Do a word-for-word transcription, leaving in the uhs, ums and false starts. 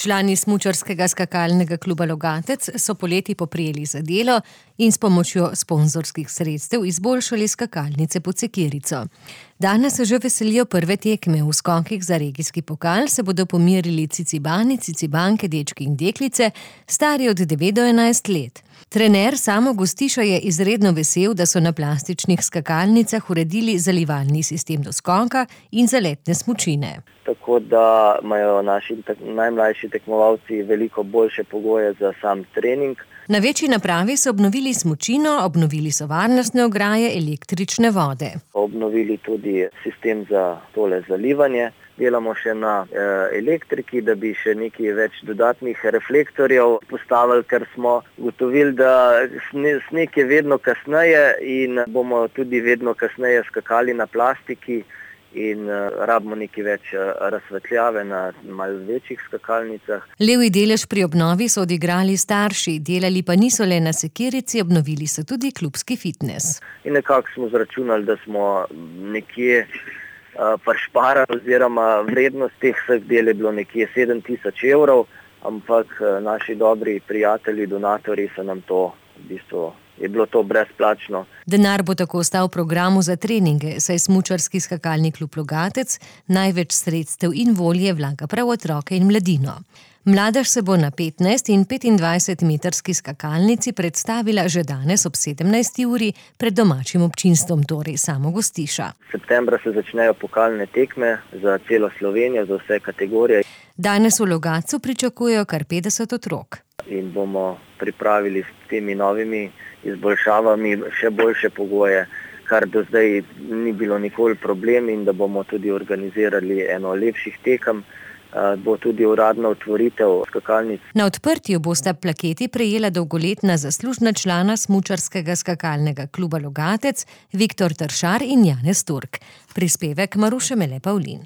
Člani smučarskega skakalnega kluba Logatec so poleti poprijeli za delo in s pomočjo sponzorskih sredstev izboljšali skakalnice pod sekirico. Danes se že veselijo prve tekme. V skokih za regijski pokal se bodo pomerili cicibani, cicibanke, dečki in deklice, stari od devet do enajst let. Trener Samo Gostiša je izredno vesel, da so na plastičnih skakalnicah uredili zalivalni sistem do skoka in zaletne smučine. Tako da imajo naši najmlajši tekmovalci veliko boljše pogoje za sam trening. Na večji napravi so obnovili smučino, obnovili so varnostne ograje, električne vode. Obnovili tudi sistem za tole zalivanje. Delamo še na e, elektriki, da bi še nekaj več dodatnih reflektorjev postavili, ker smo ugotovili, da sneg je vedno kasneje in bomo tudi vedno kasneje skakali na plastiki. In uh, rabimo nekaj več uh, razsvetljave na malo večjih skakalnicah. Levji delež pri obnovi so odigrali starši, delali pa niso le na sekirici, obnovili so tudi klubski fitnes. In nekako smo zračunali, da smo nekje uh, prišparali oziroma vrednost teh vseh del je bilo nekje sedem tisoč evrov, ampak uh, naši dobri prijatelji, donatorji so nam to v bistvu je bilo to brezplačno. Denar bo tako ostal v programu za treninge, saj smučarski skakalni klub Logatec največ sredstev in volje vlaga prav otroke in mladino. Mladež se bo na petnajst in petindvajset metrski skakalnici predstavila že danes ob sedemnajsti uri pred domačim občinstvom, torej Samo Gostiša. Septembra se začnejo pokalne tekme za celo Slovenijo, za vse kategorije. Danes v Logatcu pričakujejo kar petdeset otrok. In bomo pripravili s temi novimi izboljšavami še boljše pogoje, kar do zdaj ni bilo nikoli problem, in da bomo tudi organizirali eno lepših tekem. Bo tudi uradna otvoritev skakalnic. Na odprtju bosta plaketi prejela dolgoletna zaslužna člana smučarskega skakalnega kluba Logatec Viktor Tršar in Janez Turk. Prispevek Maruše Mele Pavlin.